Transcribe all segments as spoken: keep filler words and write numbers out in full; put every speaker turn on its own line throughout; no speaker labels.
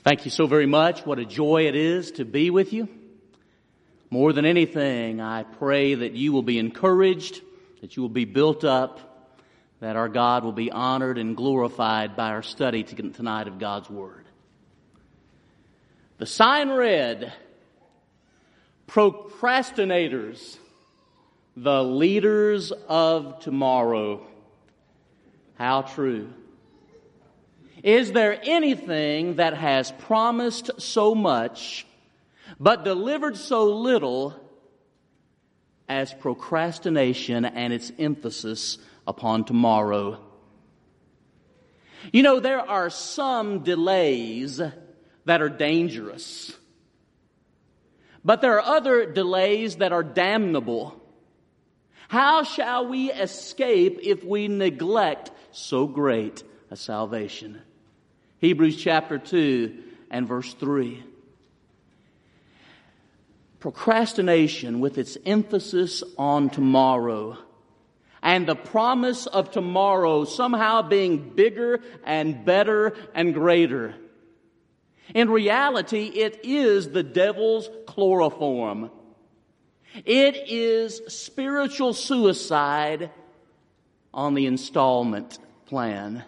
Thank you so very much. What a joy it is to be with you. More than anything, I pray that you will be encouraged, that you will be built up, that our God will be honored and glorified by our study tonight of God's Word. The sign read, procrastinators, the leaders of tomorrow. How true. Is there anything that has promised so much but delivered so little as procrastination and its emphasis upon tomorrow? You know, there are some delays that are dangerous, but there are other delays that are damnable. How shall we escape if we neglect so great a salvation? Hebrews chapter two and verse three. Procrastination with its emphasis on tomorrow and the promise of tomorrow somehow being bigger and better and greater. In reality, it is the devil's chloroform. It is spiritual suicide on the installment plan.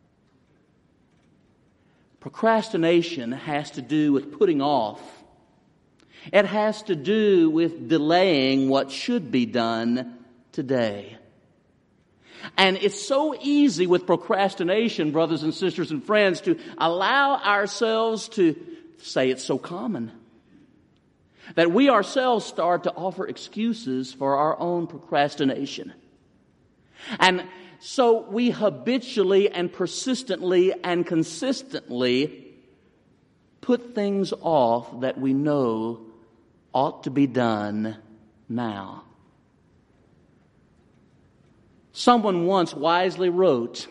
Procrastination has to do with putting off. It has to do with delaying what should be done today. And it's so easy with procrastination, brothers and sisters and friends, to allow ourselves to say it's so common, that we ourselves start to offer excuses for our own procrastination. And so we habitually and persistently and consistently put things off that we know ought to be done now. Someone once wisely wrote,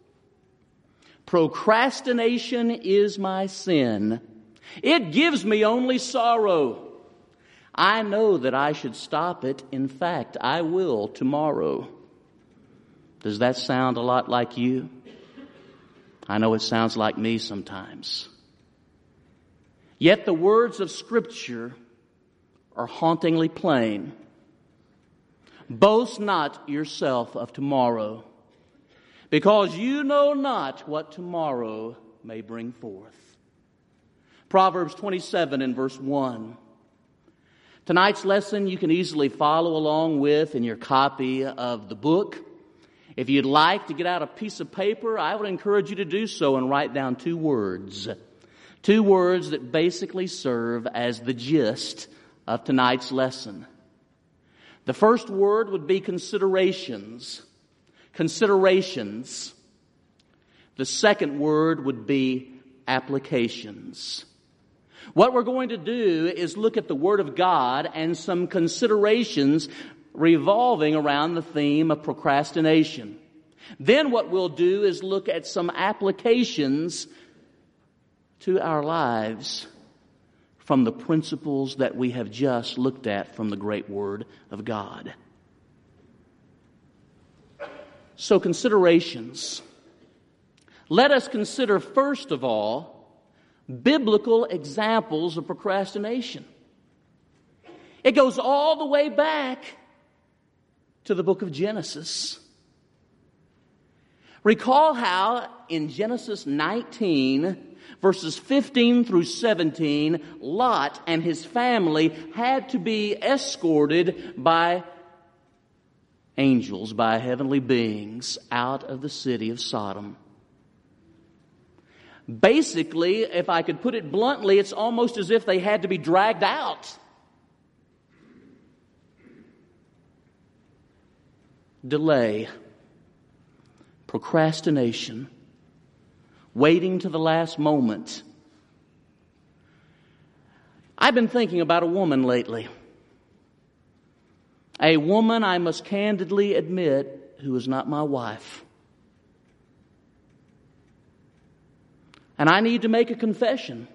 "Procrastination is my sin. It gives me only sorrow. I know that I should stop it. In fact, I will tomorrow." Does that sound a lot like you? I know it sounds like me sometimes. Yet the words of Scripture are hauntingly plain. Boast not yourself of tomorrow, because you know not what tomorrow may bring forth. Proverbs twenty-seven and verse one. Tonight's lesson you can easily follow along with in your copy of the book. If you'd like to get out a piece of paper, I would encourage you to do so and write down two words. Two words that basically serve as the gist of tonight's lesson. The first word would be considerations. Considerations. The second word would be applications. What we're going to do is look at the Word of God and some considerations revolving around the theme of procrastination. Then what we'll do is look at some applications to our lives from the principles that we have just looked at from the great Word of God. So, considerations. Let us consider, first of all, biblical examples of procrastination. It goes all the way back to the book of Genesis. Recall how in Genesis nineteen, verses fifteen through seventeen, Lot and his family had to be escorted by angels, by heavenly beings, out of the city of Sodom. Basically, if I could put it bluntly, it's almost as if they had to be dragged out. Delay, procrastination, waiting to the last moment. I've been thinking about a woman lately. A woman, I must candidly admit, who is not my wife. And I need to make a confession.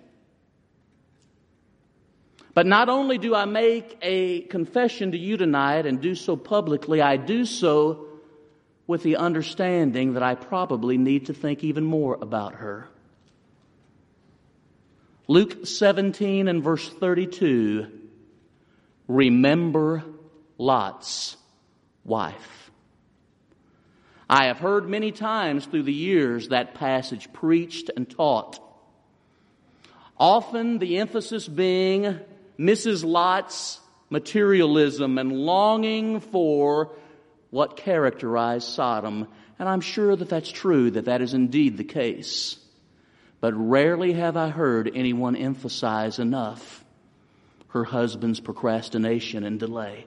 But not only do I make a confession to you tonight and do so publicly, I do so with the understanding that I probably need to think even more about her. Luke seventeen and verse thirty-two, remember Lot's wife. I have heard many times through the years that passage preached and taught. Often the emphasis being Missus Lot's materialism and longing for what characterized Sodom. And I'm sure that that's true, that that is indeed the case. But rarely have I heard anyone emphasize enough her husband's procrastination and delay.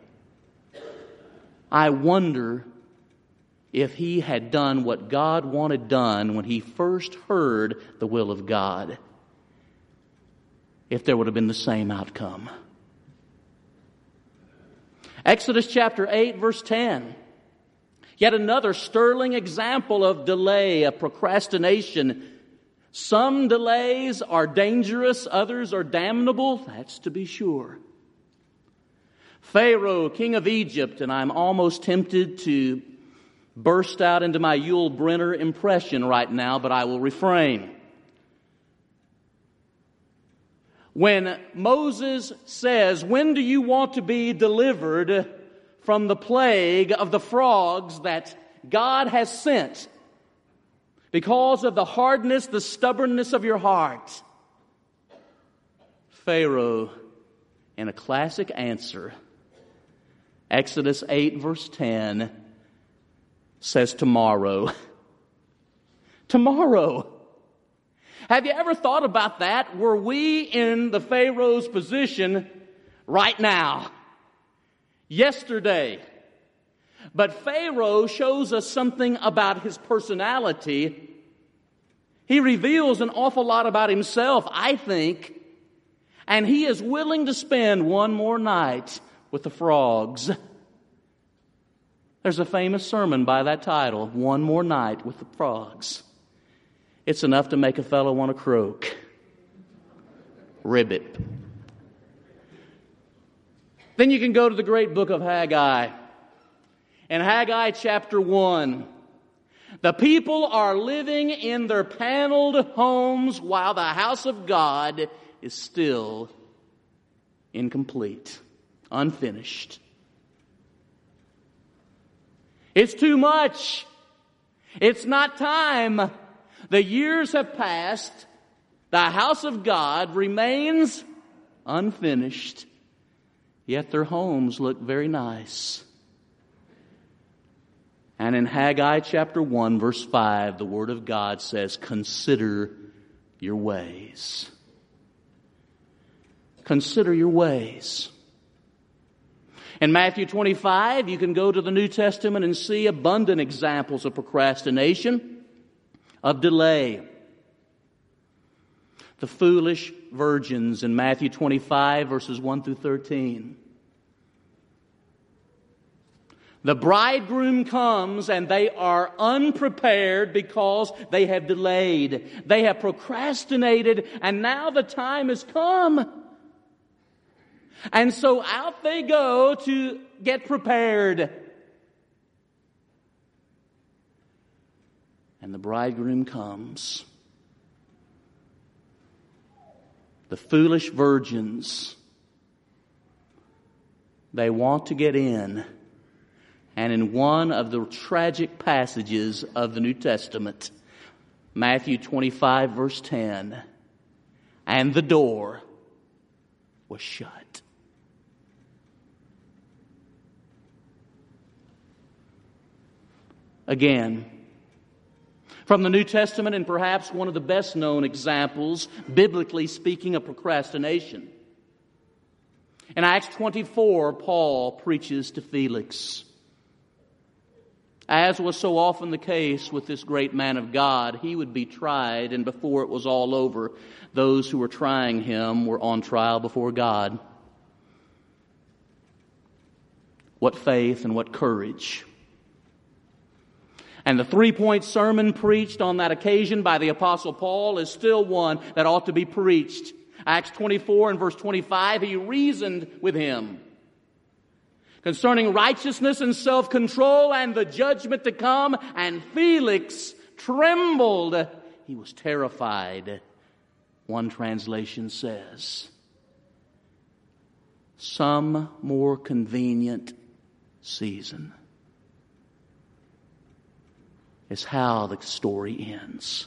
I wonder if he had done what God wanted done when he first heard the will of God, if there would have been the same outcome. Exodus chapter eight, verse ten. Yet another sterling example of delay, of procrastination. Some delays are dangerous, others are damnable. That's to be sure. Pharaoh, king of Egypt, and I'm almost tempted to burst out into my Yul Brynner impression right now, but I will refrain. When Moses says, when do you want to be delivered from the plague of the frogs that God has sent because of the hardness, the stubbornness of your heart? Pharaoh, in a classic answer, Exodus eight verse ten, says tomorrow. Tomorrow. Have you ever thought about that? Were we in the Pharaoh's position right now? Yesterday. But Pharaoh shows us something about his personality. He reveals an awful lot about himself, I think. And he is willing to spend one more night with the frogs. There's a famous sermon by that title, One More Night with the Frogs. It's enough to make a fellow want to croak. Ribbit. Then you can go to the great book of Haggai. In Haggai chapter one, the people are living in their paneled homes while the house of God is still incomplete, unfinished. It's too much. It's not time. The years have passed. The house of God remains unfinished. Yet their homes look very nice. And in Haggai chapter one, verse five, the Word of God says, consider your ways. Consider your ways. In Matthew twenty-five, you can go to the New Testament and see abundant examples of procrastination, of delay. The foolish virgins in Matthew twenty-five, verses one through thirteen. The bridegroom comes and they are unprepared because they have delayed. They have procrastinated, and now the time has come. And so out they go to get prepared. And the bridegroom comes. The foolish virgins, they want to get in. And in one of the tragic passages of the New Testament, Matthew twenty-five, verse ten, and the door was shut. Again, from the New Testament, and perhaps one of the best known examples, biblically speaking, of procrastination. In Acts twenty-four, Paul preaches to Felix. As was so often the case with this great man of God, he would be tried, and before it was all over, those who were trying him were on trial before God. What faith and what courage. And the three-point sermon preached on that occasion by the Apostle Paul is still one that ought to be preached. Acts twenty-four and verse twenty-five, he reasoned with him concerning righteousness and self-control and the judgment to come, and Felix trembled. He was terrified one translation says, some more convenient season. Is how the story ends.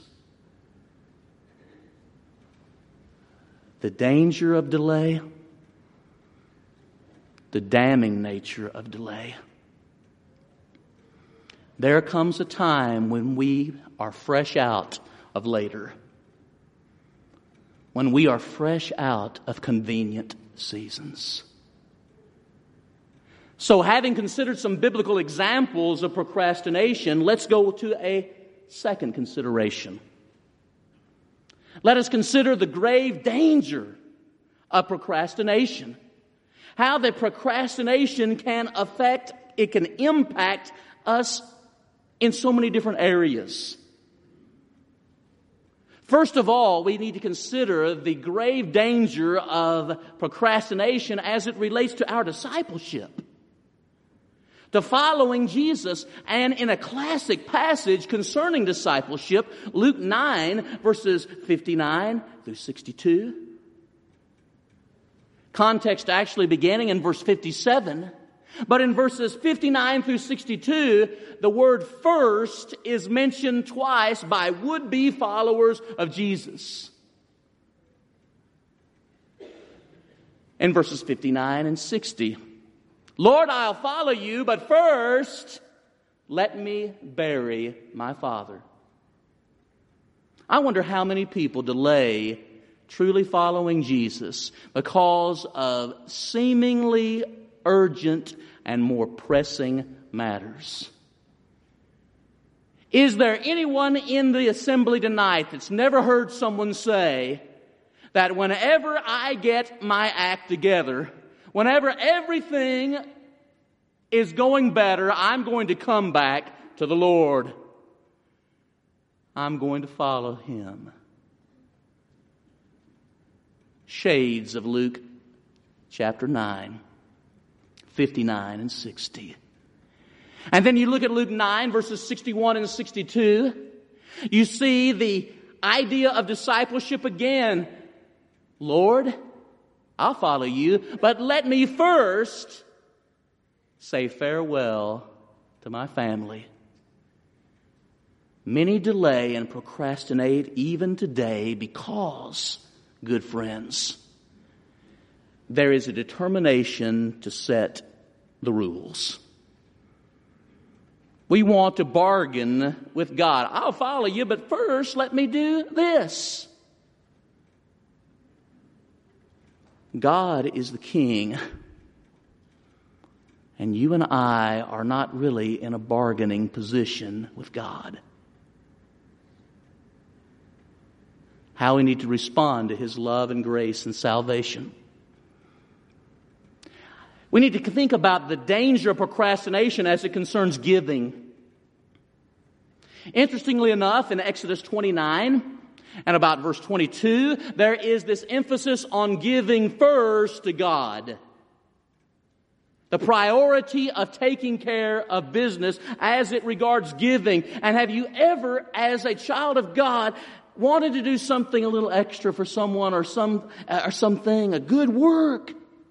The danger of delay, the damning nature of delay. There comes a time when we are fresh out of later, when we are fresh out of convenient seasons. So, having considered some biblical examples of procrastination, let's go to a second consideration. Let us consider the grave danger of procrastination. How that procrastination can affect, it can impact us in so many different areas. First of all, we need to consider the grave danger of procrastination as it relates to our discipleship, to following Jesus. And in a classic passage concerning discipleship, Luke nine, verses fifty-nine through sixty-two. Context actually beginning in verse fifty-seven. But in verses fifty-nine through sixty-two, the word first is mentioned twice by would-be followers of Jesus. In verses fifty-nine and sixty, Lord, I'll follow you, but first, let me bury my father. I wonder how many people delay truly following Jesus because of seemingly urgent and more pressing matters. Is there anyone in the assembly tonight that's never heard someone say that whenever I get my act together, whenever everything is going better, I'm going to come back to the Lord. I'm going to follow Him. Shades of Luke chapter nine, fifty-nine and sixty. And then you look at Luke nine, verses sixty-one and sixty-two. You see the idea of discipleship again. Lord, I'll follow you, but let me first say farewell to my family. Many delay and procrastinate even today because, good friends, there is a determination to set the rules. We want to bargain with God. I'll follow you, but first let me do this. God is the king, and you and I are not really in a bargaining position with God. How we need to respond to His love and grace and salvation. We need to think about the danger of procrastination as it concerns giving. Interestingly enough, in Exodus twenty-nine and about verse twenty-two, there is this emphasis on giving first to God. The priority of taking care of business as it regards giving. And have you ever, as a child of God, wanted to do something a little extra for someone or some or something, a good work?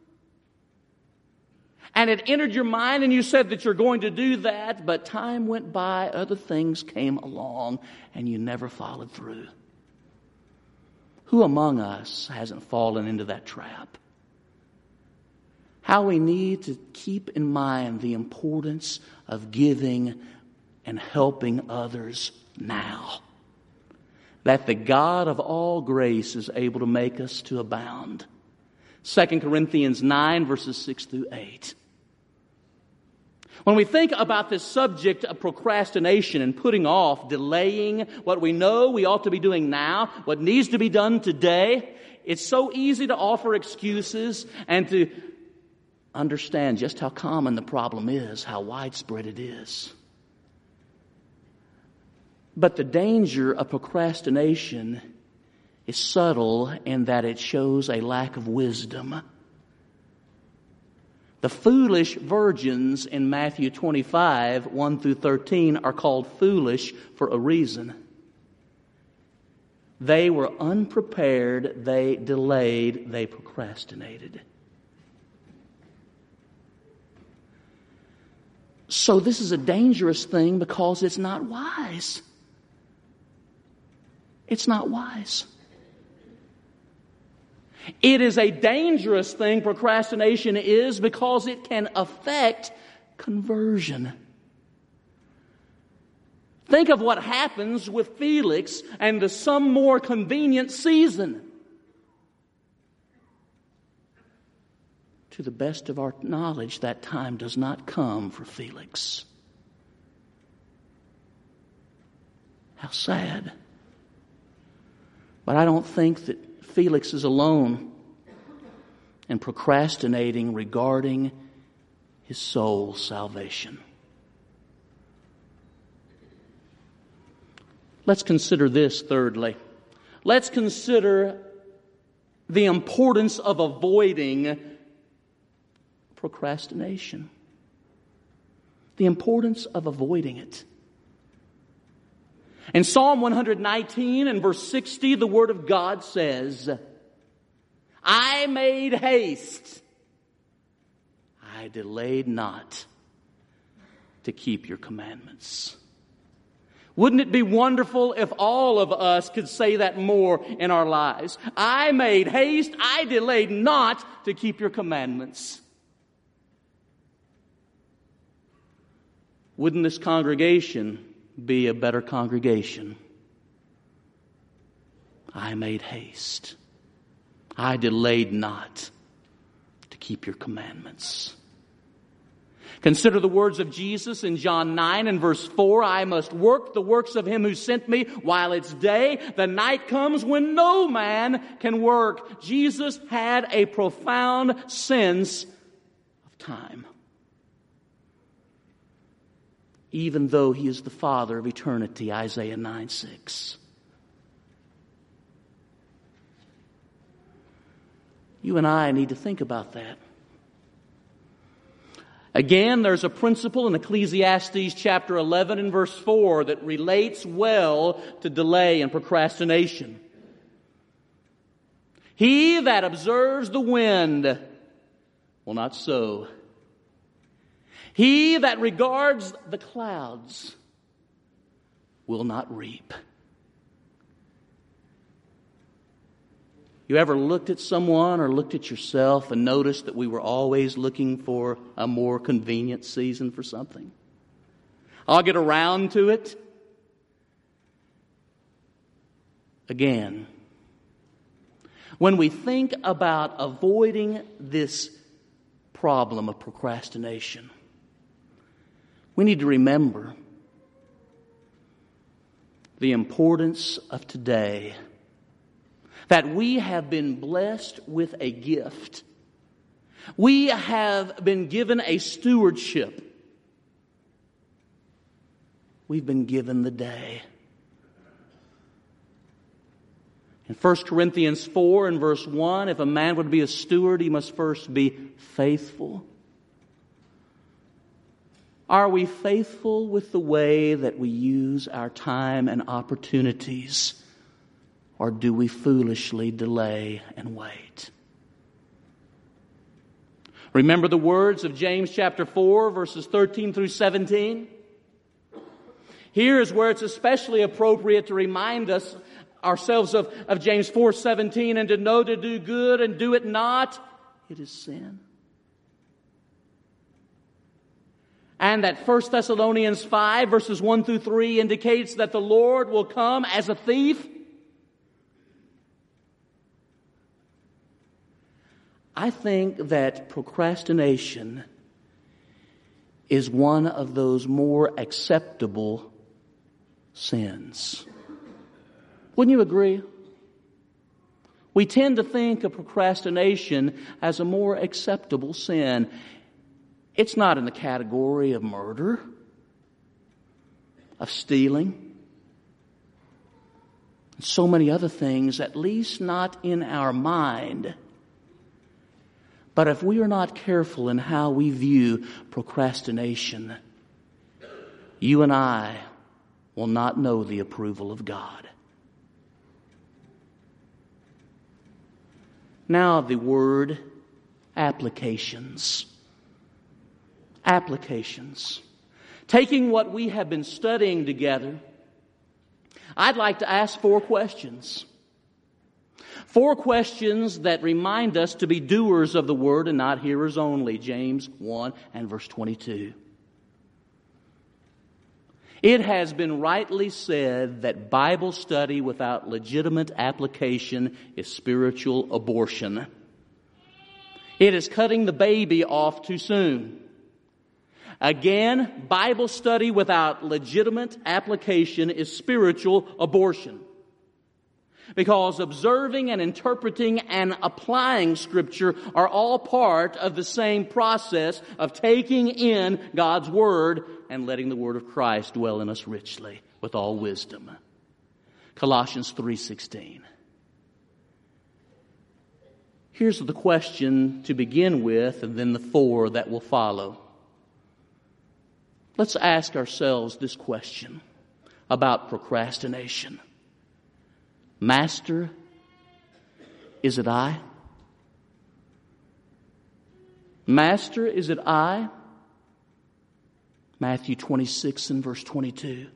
And it entered your mind and you said that you're going to do that, but time went by, other things came along, and you never followed through. Who among us hasn't fallen into that trap? How we need to keep in mind the importance of giving and helping others now. That the God of all grace is able to make us to abound. Second Corinthians nine, verses six through eight. When we think about this subject of procrastination and putting off, delaying what we know we ought to be doing now, what needs to be done today, it's so easy to offer excuses and to understand just how common the problem is, how widespread it is. But the danger of procrastination is subtle in that it shows a lack of wisdom. The foolish virgins in Matthew twenty-five, one through thirteen are called foolish for a reason. They were unprepared, they delayed, they procrastinated. So this is a dangerous thing because it's not wise. It's not wise. It is a dangerous thing, procrastination is, because it can affect conversion. Think of what happens with Felix and the some more convenient season. To the best of our knowledge, that time does not come for Felix. How sad. But I don't think that Felix is alone in procrastinating regarding his soul's salvation. Let's consider this thirdly. Let's consider the importance of avoiding procrastination. The importance of avoiding it. In Psalm one nineteen and verse sixty, the Word of God says, I made haste. I delayed not to keep your commandments. Wouldn't it be wonderful if all of us could say that more in our lives? I made haste. I delayed not to keep your commandments. Wouldn't this congregation be a better congregation? I made haste. I delayed not to keep your commandments. Consider the words of Jesus in John nine and verse four. I must work the works of him who sent me while it's day. The night comes when no man can work. Jesus had a profound sense of time. Even though he is the Father of eternity, Isaiah nine six. You and I need to think about that. Again, there's a principle in Ecclesiastes chapter eleven and verse four that relates well to delay and procrastination. He that observes the wind will not sow. He that regards the clouds will not reap. You ever looked at someone or looked at yourself and noticed that we were always looking for a more convenient season for something? I'll get around to it. Again, when we think about avoiding this problem of procrastination, we need to remember the importance of today. That we have been blessed with a gift. We have been given a stewardship. We've been given the day. In First Corinthians four and verse one, if a man would be a steward, he must first be faithful. Are we faithful with the way that we use our time and opportunities? Or do we foolishly delay and wait? Remember the words of James chapter four, verses thirteen through seventeen? Here is where it's especially appropriate to remind us ourselves of, of James four seventeen, and to know to do good and do it not, it is sin. And that First Thessalonians five, verses one through three indicates that the Lord will come as a thief. I think that procrastination is one of those more acceptable sins. Wouldn't you agree? We tend to think of procrastination as a more acceptable sin. It's not in the category of murder, of stealing, and so many other things, at least not in our mind. But if we are not careful in how we view procrastination, you and I will not know the approval of God. Now the word applications. Applications. Taking what we have been studying together, I'd like to ask four questions. Four questions that remind us to be doers of the word and not hearers only. James one and verse twenty-two. It has been rightly said that Bible study without legitimate application is spiritual abortion. It is cutting the baby off too soon. Again, Bible study without legitimate application is spiritual abortion. Because observing and interpreting and applying Scripture are all part of the same process of taking in God's Word and letting the Word of Christ dwell in us richly with all wisdom. Colossians three sixteen. Here's the question to begin with, and then the four that will follow. Let's ask ourselves this question about procrastination. Master, is it I? Master, is it I? Matthew twenty-six and verse twenty-two.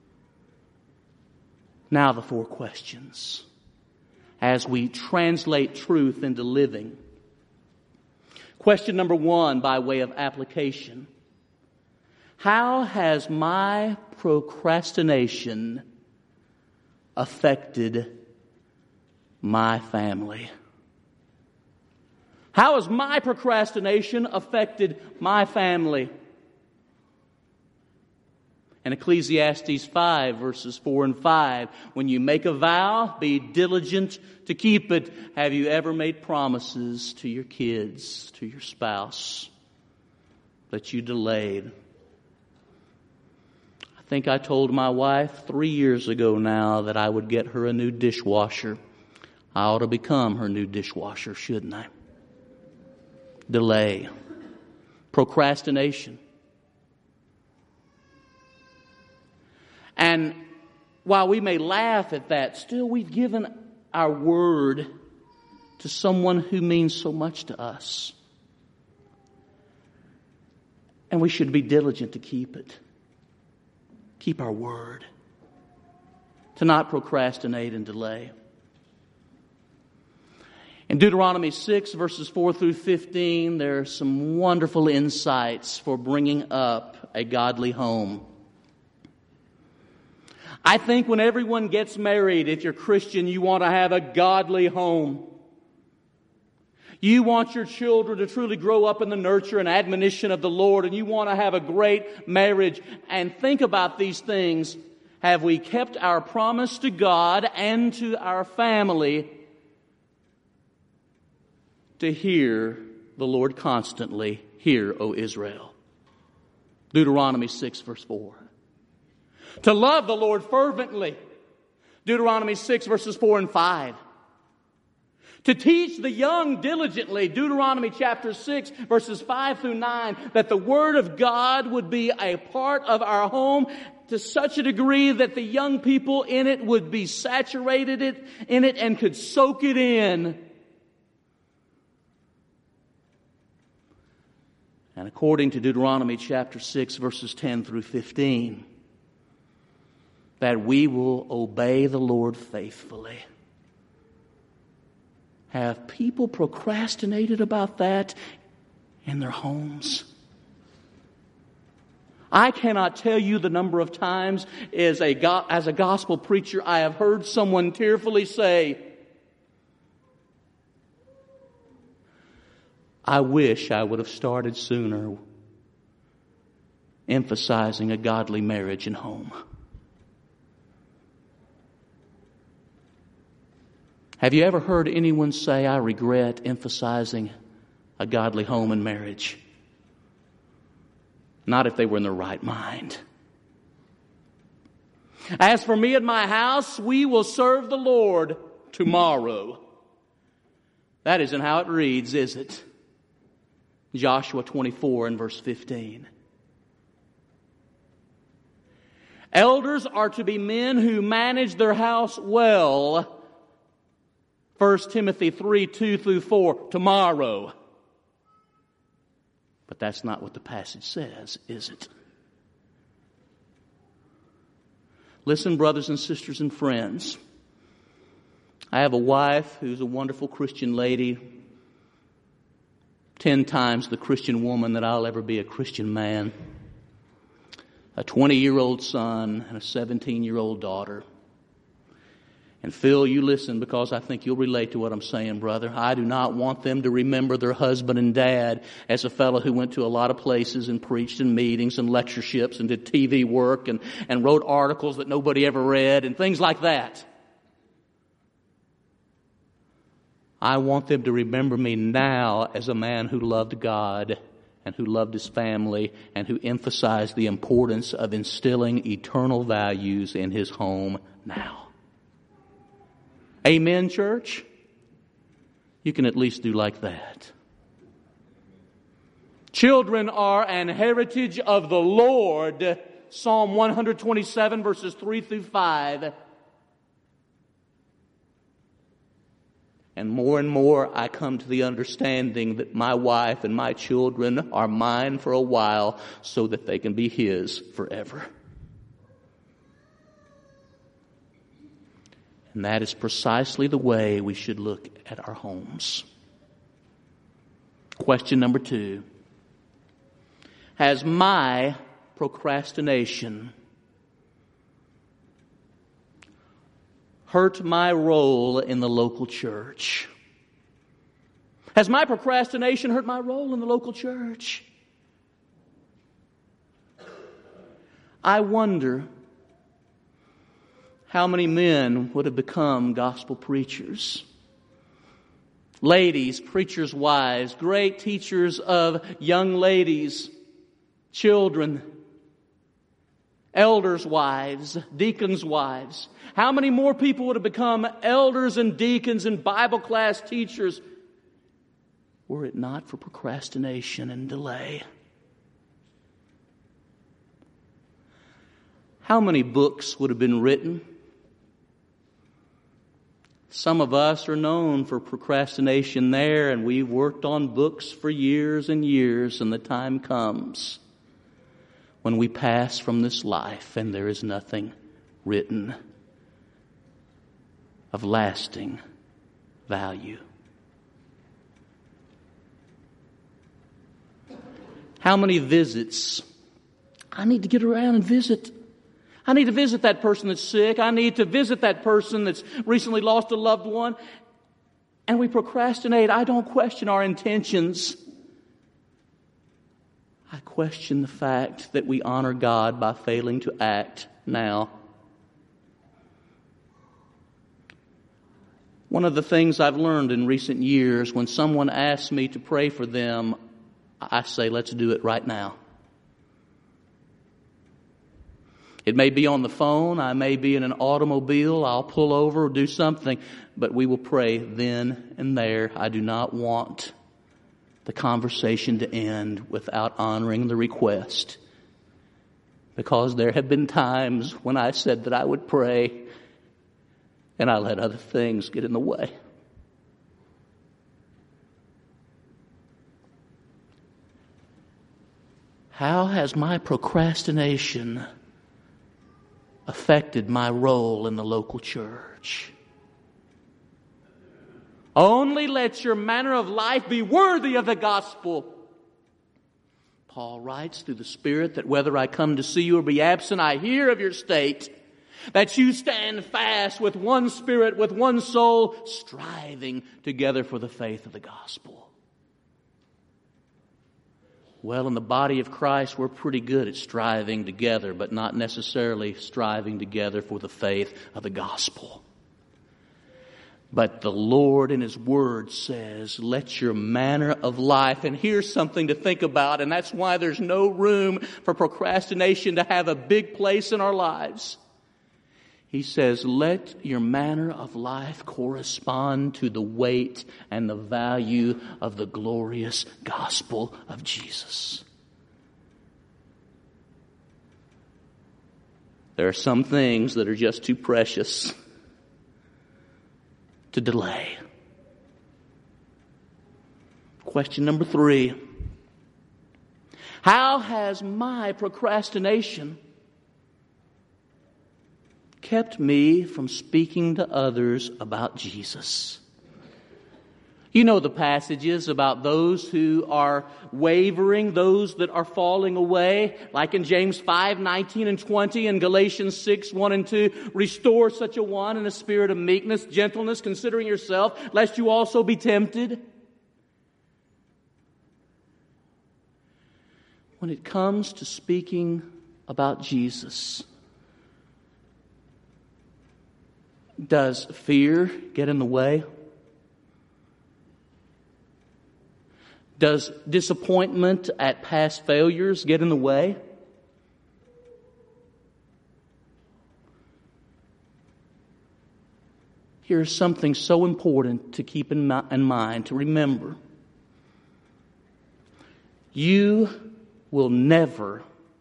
Now the four questions as we translate truth into living. Question number one, by way of application. How has my procrastination affected my family? How has my procrastination affected my family? In Ecclesiastes five, verses four and five, when you make a vow, be diligent to keep it. Have you ever made promises to your kids, to your spouse, that you delayed? I think I told my wife three years ago now that I would get her a new dishwasher. I ought to become her new dishwasher, shouldn't I? Delay. Procrastination. And while we may laugh at that, still we've given our word to someone who means so much to us. And we should be diligent to keep it. Keep our word. To not procrastinate and delay. In Deuteronomy six, verses four through fifteen, there are some wonderful insights for bringing up a godly home. I think when everyone gets married, if you're Christian, you want to have a godly home. You want your children to truly grow up in the nurture and admonition of the Lord, and you want to have a great marriage. And think about these things. Have we kept our promise to God and to our family to hear the Lord constantly? Hear, O Israel. Deuteronomy six, verse four. To love the Lord fervently. Deuteronomy six, verses four and five. To teach the young diligently. Deuteronomy chapter six, verses five through nine. That the Word of God would be a part of our home to such a degree that the young people in it would be saturated in it and could soak it in. And according to Deuteronomy chapter six, verses ten through fifteen, that we will obey the Lord faithfully. Have people procrastinated about that in their homes? I cannot tell you the number of times as a, go- as a gospel preacher I have heard someone tearfully say, I wish I would have started sooner emphasizing a godly marriage and home. Have you ever heard anyone say, I regret emphasizing a godly home and marriage? Not if they were in their right mind. As for me and my house, we will serve the Lord tomorrow. That isn't how it reads, is it? Joshua twenty-four and verse fifteen. Elders are to be men who manage their house well. First Timothy three, two through four, tomorrow. But that's not what the passage says, is it? Listen, brothers and sisters and friends. I have a wife who's a wonderful Christian lady, ten times the Christian woman that I'll ever be a Christian man, a twenty-year-old son and a seventeen-year-old daughter. And Phil, you listen, because I think you'll relate to what I'm saying, brother. I do not want them to remember their husband and dad as a fellow who went to a lot of places and preached in meetings and lectureships and did T V work and, and wrote articles that nobody ever read and things like that. I want them to remember me now as a man who loved God and who loved his family and who emphasized the importance of instilling eternal values in his home now. Amen, church? You can at least do like that. Children are an heritage of the Lord. Psalm one twenty-seven, verses three through five. And more and more I come to the understanding that my wife and my children are mine for a while so that they can be his forever. And that is precisely the way we should look at our homes. Question number two. Has my procrastination hurt my role in the local church? Has my procrastination hurt my role in the local church? I wonder how many men would have become gospel preachers. Ladies, preachers' wives, great teachers of young ladies, children, elders' wives, deacons' wives. How many more people would have become elders and deacons and Bible class teachers were it not for procrastination and delay? How many books would have been written? Some of us are known for procrastination there, and we've worked on books for years and years, and the time comes when we pass from this life and there is nothing written of lasting value. How many visits? I need to get around and visit. I need to visit that person that's sick. I need to visit that person that's recently lost a loved one. And we procrastinate. I don't question our intentions. I question the fact that we honor God by failing to act now. One of the things I've learned in recent years, when someone asks me to pray for them, I say, let's do it right now. It may be on the phone, I may be in an automobile, I'll pull over or do something, but we will pray then and there. I do not want the conversation to end without honoring the request, because there have been times when I said that I would pray and I let other things get in the way. How has my procrastination affected my role in the local church? Only let your manner of life be worthy of the gospel. Paul writes through the Spirit that whether I come to see you or be absent, I hear of your state, that you stand fast with one spirit, with one soul, striving together for the faith of the gospel. Well, in the body of Christ, we're pretty good at striving together, but not necessarily striving together for the faith of the gospel. But the Lord in His Word says, let your manner of life, and here's something to think about, and that's why there's no room for procrastination to have a big place in our lives. He says, let your manner of life correspond to the weight and the value of the glorious gospel of Jesus. There are some things that are just too precious to delay. Question number three. How has my procrastination kept me from speaking to others about Jesus? You know the passages about those who are wavering, those that are falling away, like in James five, nineteen and twenty, and Galatians six, one and two. Restore such a one in a spirit of meekness, gentleness, considering yourself, lest you also be tempted. When it comes to speaking about Jesus, does fear get in the way? Does disappointment at past failures get in the way? Here's something so important to keep in mind, to remember. You will never,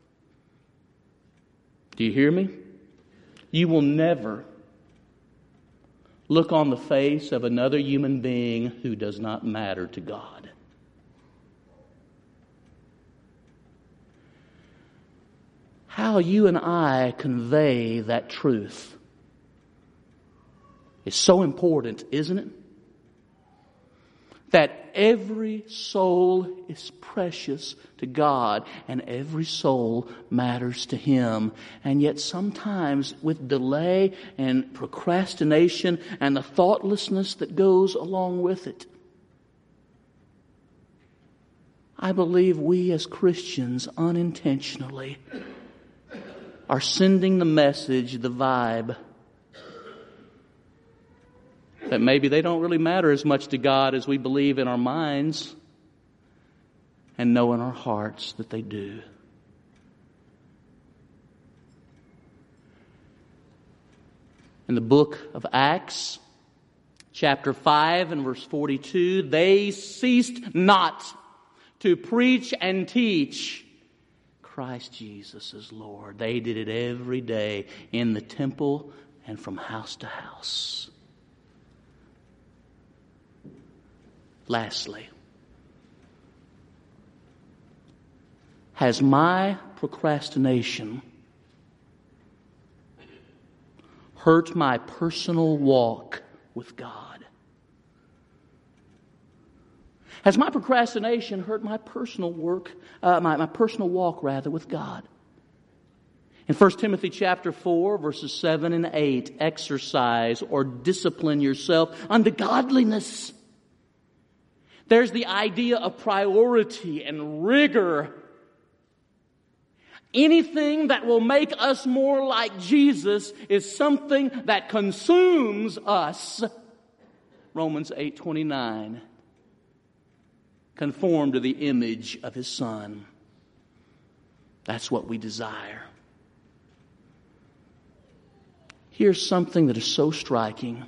do you hear me? You will never look on the face of another human being who does not matter to God. How you and I convey that truth is so important, isn't it? That every soul is precious to God and every soul matters to Him. And yet sometimes with delay and procrastination and the thoughtlessness that goes along with it, I believe we as Christians unintentionally are sending the message, the vibe, that maybe they don't really matter as much to God as we believe in our minds and know in our hearts that they do. In the book of Acts, chapter five and verse forty-two, they ceased not to preach and teach Christ Jesus is Lord. They did it every day in the temple and from house to house. Lastly, has my procrastination hurt my personal walk with God? Has my procrastination hurt my personal work, uh, my, my personal walk rather, with God? In First Timothy chapter four, verses seven and eight, exercise or discipline yourself unto godliness. There's the idea of priority and rigor. Anything that will make us more like Jesus is something that consumes us. Romans eight twenty-nine. Conform to the image of His Son. That's what we desire. Here's something that is so striking,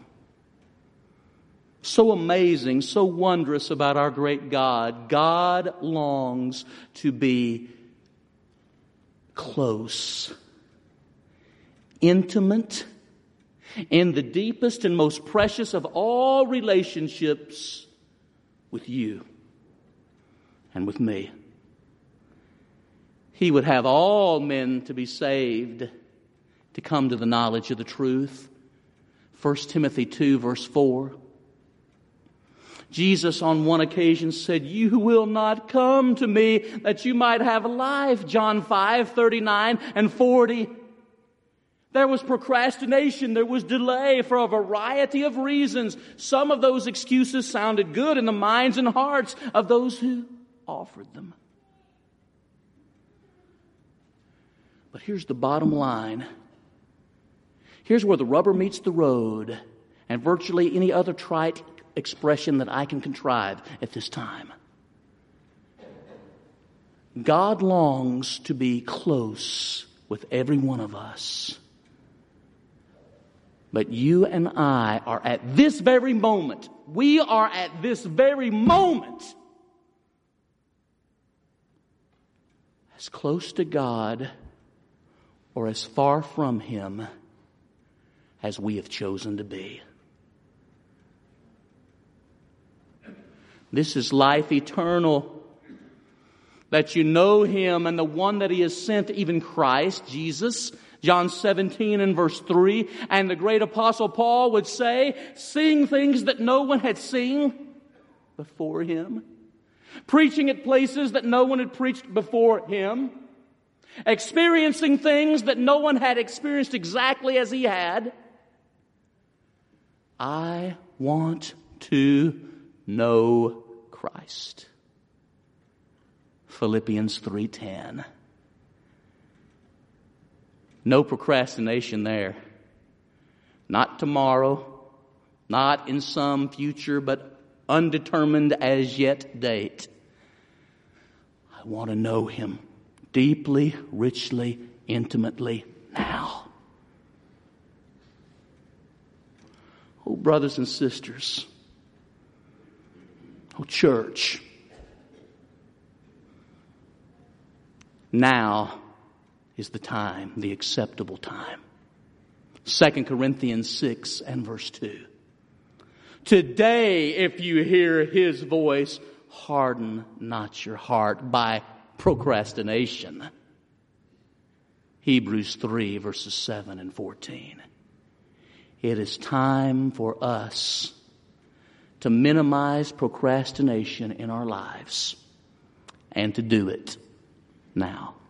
so amazing, so wondrous about our great God. God longs to be close, intimate, in the deepest and most precious of all relationships with you and with me. He would have all men to be saved, to come to the knowledge of the truth. First Timothy two, verse four. Jesus on one occasion said, "You will not come to me that you might have life." John five, thirty-nine and forty. There was procrastination. There was delay for a variety of reasons. Some of those excuses sounded good in the minds and hearts of those who offered them. But here's the bottom line. Here's where the rubber meets the road, and virtually any other trite expression that I can contrive at this time. God longs to be close with every one of us. But you and I are at this very moment, we are at this very moment as close to God or as far from Him as we have chosen to be. This is life eternal, that you know Him and the one that He has sent, even Christ, Jesus. John seventeen and verse three. And the great apostle Paul would say, seeing things that no one had seen before him, preaching at places that no one had preached before him, experiencing things that no one had experienced exactly as he had. I want to know Christ. Philippians three ten. No procrastination there. Not tomorrow, not in some future, but undetermined as yet date. I want to know Him deeply, richly, intimately now. Oh, brothers and sisters. Oh, church. Now is the time, the acceptable time. Second Corinthians six and verse two. Today, if you hear His voice, harden not your heart by procrastination. Hebrews three verses seven and fourteen. It is time for us to minimize procrastination in our lives and to do it now.